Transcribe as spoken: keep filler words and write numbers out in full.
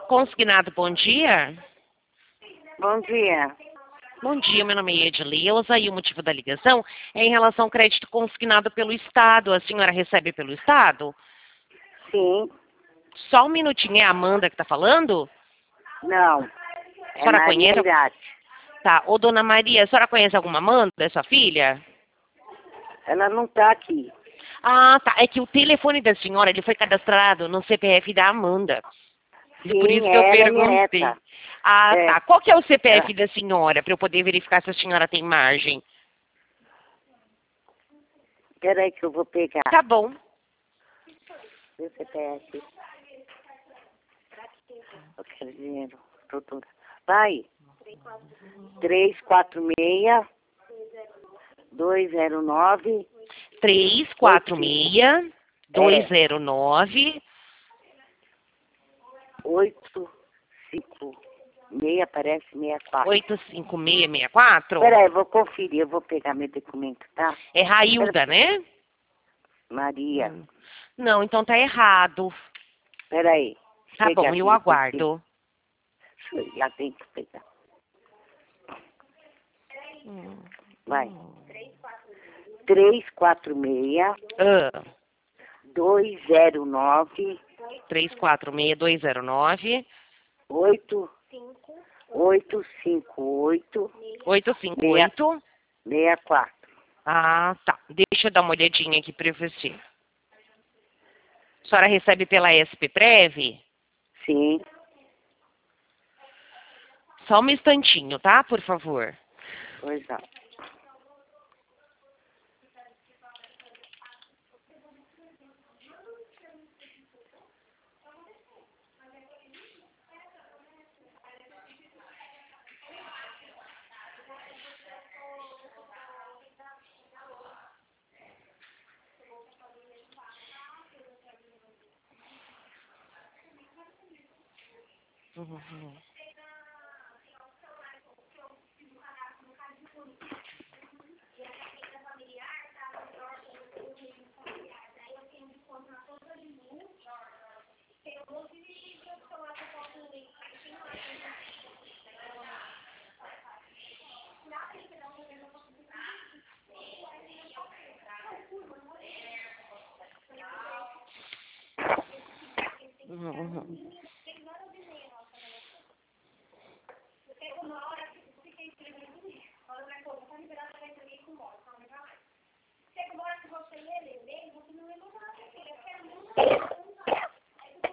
Consignado, bom dia. Bom dia. Bom dia, meu nome é Edileuza e o motivo da ligação é em relação ao crédito consignado pelo Estado. A senhora recebe pelo Estado? Sim. Só um minutinho, é a Amanda que está falando? Não. A É senhora Maria conhece? Irate. Tá. Ô, dona Maria, a senhora conhece alguma Amanda, é sua filha? Ela não está aqui. Ah, tá. É que o telefone da senhora ele foi cadastrado no C P F da Amanda. E por Sim, isso que eu ela é minha perguntei. neta. Ah, É. tá. Qual que é o C P F Ela- da senhora, para eu poder verificar se a senhora tem margem? Peraí que eu vou pegar. Tá bom. Meu C P F. Eu quero dinheiro, doutora. Vai. três quatro seis, dois zero nove, três quatro seis, dois zero nove. oito cinco seis, parece sessenta e quatro. oito cinco seis seis quatro? Peraí, eu vou conferir, eu vou pegar meu documento, tá? É Railda, né? Maria. Hum. Não, então tá errado. Peraí. Tá Chega bom, aqui, eu aguardo. deixa eu ir lá dentro pegar. Hum. Vai. três quatro seis, Ah, dois zero nove, três quatro seis, dois zero nove, oito oito cinco oito, oito cinco oito. seis quatro. Ah, tá. Deixa eu dar uma olhadinha aqui pra você. A senhora recebe pela S P Prev? Sim. Só um instantinho, tá? Por favor. Pois não. Uhum. Uhum.